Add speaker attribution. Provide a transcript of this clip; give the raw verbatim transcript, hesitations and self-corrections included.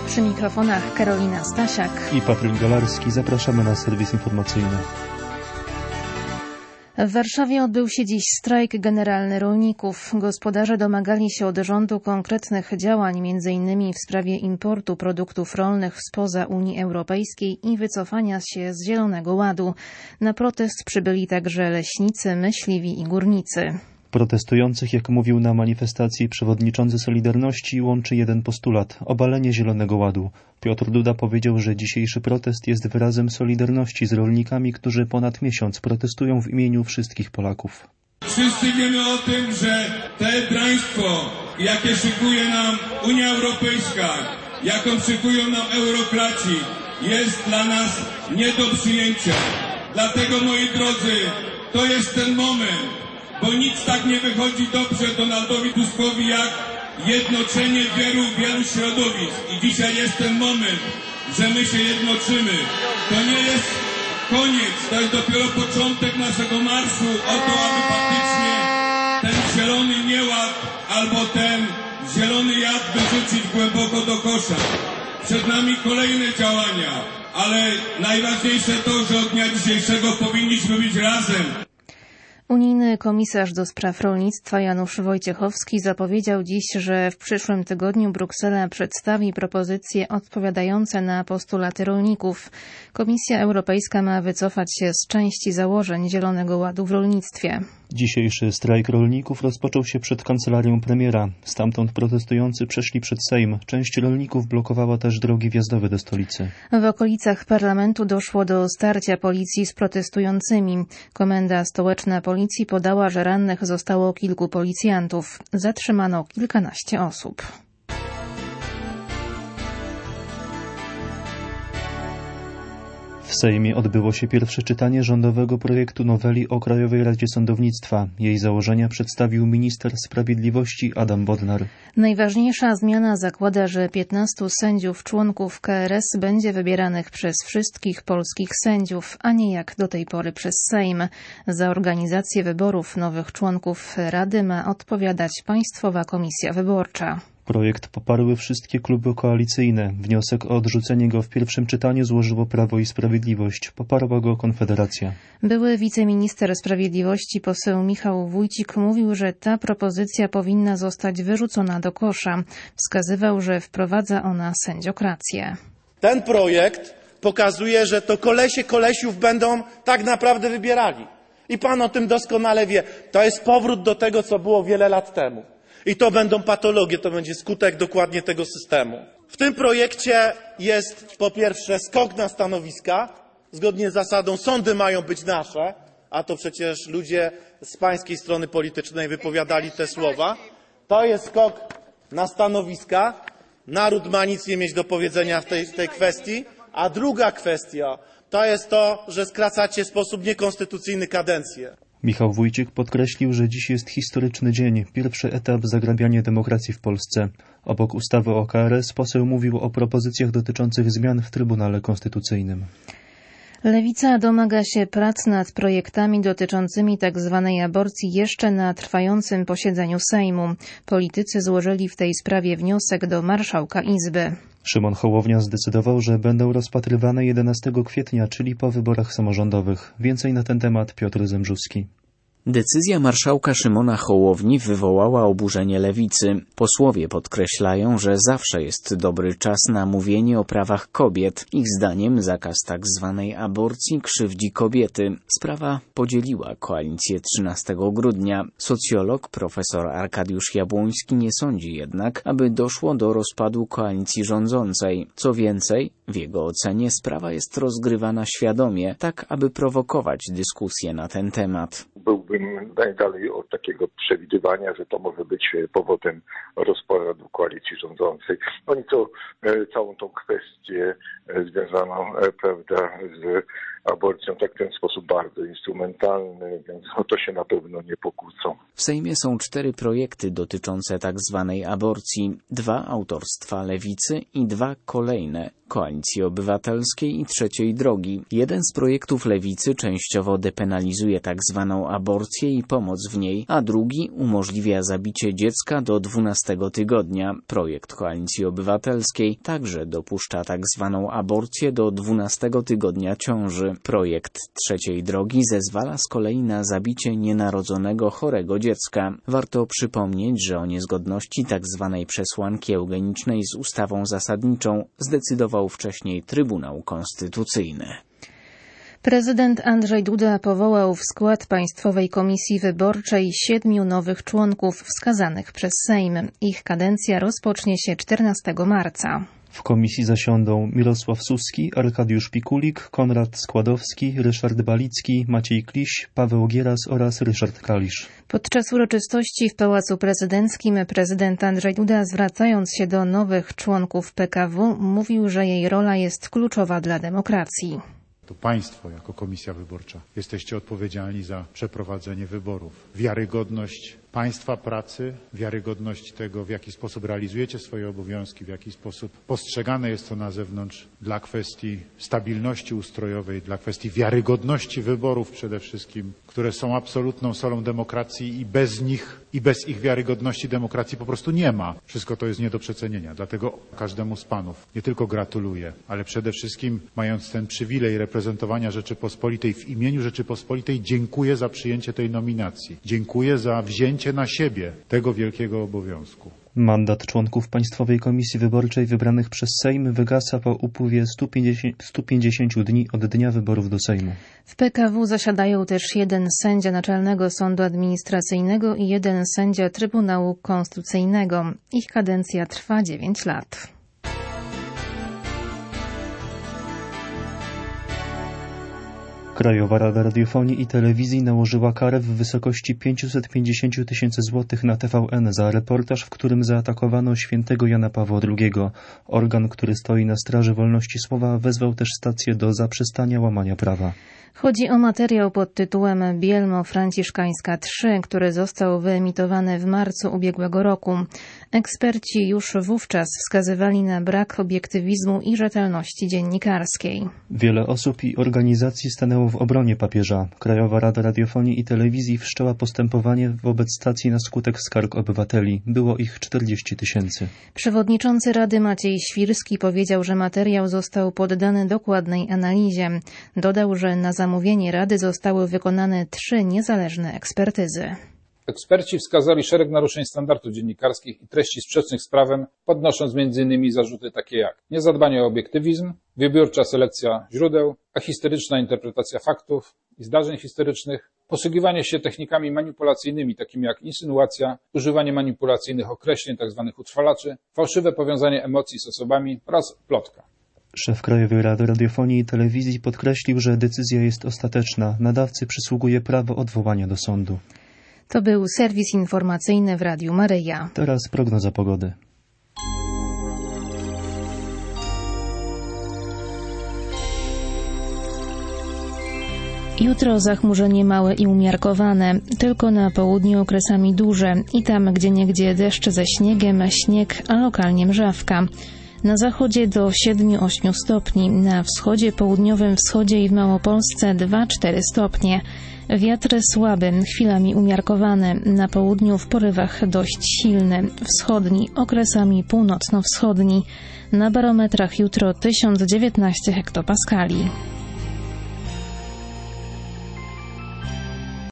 Speaker 1: Przy mikrofonach Karolina Stasiak
Speaker 2: i Patryk Galarski. Zapraszamy na serwis informacyjny.
Speaker 1: W Warszawie odbył się dziś strajk generalny rolników. Gospodarze domagali się od rządu konkretnych działań, między innymi w sprawie importu produktów rolnych spoza Unii Europejskiej i wycofania się z Zielonego Ładu. Na protest przybyli także leśnicy, myśliwi i górnicy.
Speaker 2: Protestujących, jak mówił na manifestacji przewodniczący Solidarności, łączy jeden postulat – obalenie Zielonego Ładu. Piotr Duda powiedział, że dzisiejszy protest jest wyrazem solidarności z rolnikami, którzy ponad miesiąc protestują w imieniu wszystkich Polaków.
Speaker 3: Wszyscy wiemy o tym, że te draństwo, jakie szykuje nam Unia Europejska, jaką szykują nam eurokraci, jest dla nas nie do przyjęcia. Dlatego, moi drodzy, to jest ten moment, bo nic tak nie wychodzi dobrze Donaldowi Tuskowi jak jednoczenie wielu, wielu środowisk. I dzisiaj jest ten moment, że my się jednoczymy. To nie jest koniec, to jest dopiero początek naszego marszu o to, aby faktycznie ten zielony nieład albo ten zielony jad wyrzucić głęboko do kosza. Przed nami kolejne działania, ale najważniejsze to, że od dnia dzisiejszego powinniśmy być razem.
Speaker 1: Unijny komisarz do spraw rolnictwa Janusz Wojciechowski zapowiedział dziś, że w przyszłym tygodniu Bruksela przedstawi propozycje odpowiadające na postulaty rolników. Komisja Europejska ma wycofać się z części założeń Zielonego Ładu w rolnictwie.
Speaker 2: Dzisiejszy strajk rolników rozpoczął się przed kancelarią premiera. Stamtąd protestujący przeszli przed Sejm. Część rolników blokowała też drogi wjazdowe do stolicy.
Speaker 1: W okolicach parlamentu doszło do starcia policji z protestującymi. Komenda stołeczna policji podała, że rannych zostało kilku policjantów. Zatrzymano kilkanaście osób.
Speaker 2: W Sejmie odbyło się pierwsze czytanie rządowego projektu noweli o Krajowej Radzie Sądownictwa. Jej założenia przedstawił minister sprawiedliwości Adam Bodnar.
Speaker 1: Najważniejsza zmiana zakłada, że piętnastu sędziów członków K R S będzie wybieranych przez wszystkich polskich sędziów, a nie jak do tej pory przez Sejm. Za organizację wyborów nowych członków Rady ma odpowiadać Państwowa Komisja Wyborcza.
Speaker 2: Projekt poparły wszystkie kluby koalicyjne. Wniosek o odrzucenie go w pierwszym czytaniu złożyło Prawo i Sprawiedliwość. Poparła go Konfederacja.
Speaker 1: Były wiceminister sprawiedliwości poseł Michał Wójcik mówił, że ta propozycja powinna zostać wyrzucona do kosza. Wskazywał, że wprowadza ona sędziokrację.
Speaker 4: Ten projekt pokazuje, że to kolesie kolesiów będą tak naprawdę wybierali. I pan o tym doskonale wie. To jest powrót do tego, co było wiele lat temu. I to będą patologie, to będzie skutek dokładnie tego systemu. W tym projekcie jest po pierwsze skok na stanowiska, zgodnie z zasadą sądy mają być nasze, a to przecież ludzie z pańskiej strony politycznej wypowiadali te słowa. To jest skok na stanowiska, naród ma nic nie mieć do powiedzenia w tej, w tej kwestii, a druga kwestia to jest to, że skracacie w sposób niekonstytucyjny kadencję.
Speaker 2: Michał Wójcik podkreślił, że dziś jest historyczny dzień, pierwszy etap zagrabiania demokracji w Polsce. Obok ustawy o K R S poseł mówił o propozycjach dotyczących zmian w Trybunale Konstytucyjnym.
Speaker 1: Lewica domaga się prac nad projektami dotyczącymi tzw. aborcji jeszcze na trwającym posiedzeniu Sejmu. Politycy złożyli w tej sprawie wniosek do marszałka Izby.
Speaker 2: Szymon Hołownia zdecydował, że będą rozpatrywane jedenastego kwietnia, czyli po wyborach samorządowych. Więcej na ten temat Piotr Zembrzuski.
Speaker 5: Decyzja marszałka Szymona Hołowni wywołała oburzenie lewicy. Posłowie podkreślają, że zawsze jest dobry czas na mówienie o prawach kobiet. Ich zdaniem zakaz tak zwanej aborcji krzywdzi kobiety. Sprawa podzieliła koalicję trzynastego grudnia. Socjolog profesor Arkadiusz Jabłoński nie sądzi jednak, aby doszło do rozpadu koalicji rządzącej. Co więcej, w jego ocenie sprawa jest rozgrywana świadomie, tak aby prowokować dyskusję na ten temat.
Speaker 6: Byłbym najdalej od takiego przewidywania, że to może być powodem rozpadu koalicji rządzącej. Oni to, całą tą kwestię związaną, prawda, z aborcją tak w ten sposób bardzo instrumentalny, więc no to się na pewno nie pokłócą.
Speaker 5: W Sejmie są cztery projekty dotyczące tak zwanej aborcji. Dwa autorstwa Lewicy i dwa kolejne Koalicji Obywatelskiej i Trzeciej Drogi. Jeden z projektów Lewicy częściowo depenalizuje tak zwaną aborcję aborcję i pomoc w niej, a drugi umożliwia zabicie dziecka do dwunastego tygodnia. Projekt Koalicji Obywatelskiej także dopuszcza tak zwaną aborcję do dwunastego tygodnia ciąży. Projekt trzeciej drogi zezwala z kolei na zabicie nienarodzonego chorego dziecka. Warto przypomnieć, że o niezgodności tak zwanej przesłanki eugenicznej z ustawą zasadniczą zdecydował wcześniej Trybunał Konstytucyjny.
Speaker 1: Prezydent Andrzej Duda powołał w skład Państwowej Komisji Wyborczej siedmiu nowych członków wskazanych przez Sejm. Ich kadencja rozpocznie się czternastego marca.
Speaker 2: W komisji zasiądą Mirosław Suski, Arkadiusz Pikulik, Konrad Składowski, Ryszard Balicki, Maciej Kliś, Paweł Gieras oraz Ryszard Kalisz.
Speaker 1: Podczas uroczystości w Pałacu Prezydenckim prezydent Andrzej Duda, zwracając się do nowych członków P K W, mówił, że jej rola jest kluczowa dla demokracji.
Speaker 7: To państwo jako Komisja Wyborcza jesteście odpowiedzialni za przeprowadzenie wyborów. Wiarygodność państwa pracy, wiarygodność tego, w jaki sposób realizujecie swoje obowiązki, w jaki sposób postrzegane jest to na zewnątrz dla kwestii stabilności ustrojowej, dla kwestii wiarygodności wyborów przede wszystkim, które są absolutną solą demokracji i bez nich i bez ich wiarygodności demokracji po prostu nie ma. Wszystko to jest nie do przecenienia. Dlatego każdemu z panów nie tylko gratuluję, ale przede wszystkim mając ten przywilej reprezentowania Rzeczypospolitej w imieniu Rzeczypospolitej, dziękuję za przyjęcie tej nominacji. Dziękuję za wzięcie na siebie tego wielkiego obowiązku.
Speaker 2: Mandat członków Państwowej Komisji Wyborczej wybranych przez Sejm wygasa po upływie stu pięćdziesięciu dni od dnia wyborów do Sejmu.
Speaker 1: W P K W zasiadają też jeden sędzia Naczelnego Sądu Administracyjnego i jeden sędzia Trybunału Konstytucyjnego. Ich kadencja trwa dziewięć lat.
Speaker 2: Krajowa Rada Radiofonii i Telewizji nałożyła karę w wysokości pięćset pięćdziesiąt tysięcy złotych na T V N za reportaż, w którym zaatakowano świętego Jana Pawła drugiego. Organ, który stoi na straży wolności słowa, wezwał też stację do zaprzestania łamania prawa.
Speaker 1: Chodzi o materiał pod tytułem Bielmo Franciszkańska trzy, który został wyemitowany w marcu ubiegłego roku. Eksperci już wówczas wskazywali na brak obiektywizmu i rzetelności dziennikarskiej.
Speaker 2: Wiele osób i organizacji stanęło w obronie papieża. Krajowa Rada Radiofonii i Telewizji wszczęła postępowanie wobec stacji na skutek skarg obywateli. Było ich czterdzieści tysięcy.
Speaker 1: Przewodniczący Rady Maciej Świrski powiedział, że materiał został poddany dokładnej analizie. Dodał, że na zamówienie Rady zostały wykonane trzy niezależne ekspertyzy.
Speaker 8: Eksperci wskazali szereg naruszeń standardów dziennikarskich i treści sprzecznych z prawem, podnosząc między innymi zarzuty takie jak niezadbanie o obiektywizm, wybiórcza selekcja źródeł, ahistoryczna interpretacja faktów i zdarzeń historycznych, posługiwanie się technikami manipulacyjnymi takimi jak insynuacja, używanie manipulacyjnych określeń tzw. utrwalaczy, fałszywe powiązanie emocji z osobami oraz plotka.
Speaker 2: Szef Krajowej Rady Radiofonii i Telewizji podkreślił, że decyzja jest ostateczna. Nadawcy przysługuje prawo odwołania do sądu.
Speaker 1: To był serwis informacyjny w Radiu Maryja.
Speaker 2: Teraz prognoza pogody.
Speaker 1: Jutro zachmurzenie małe i umiarkowane, tylko na południu okresami duże i tam gdzieniegdzie deszcze ze śniegiem, śnieg, a lokalnie mrzawka. Na zachodzie do siedem do ośmiu stopni, na wschodzie, południowym wschodzie i w Małopolsce dwa do czterech stopnie. Wiatr słaby, chwilami umiarkowany, na południu w porywach dość silny, wschodni, okresami północno-wschodni. Na barometrach jutro tysiąc dziewiętnaście hektopaskali.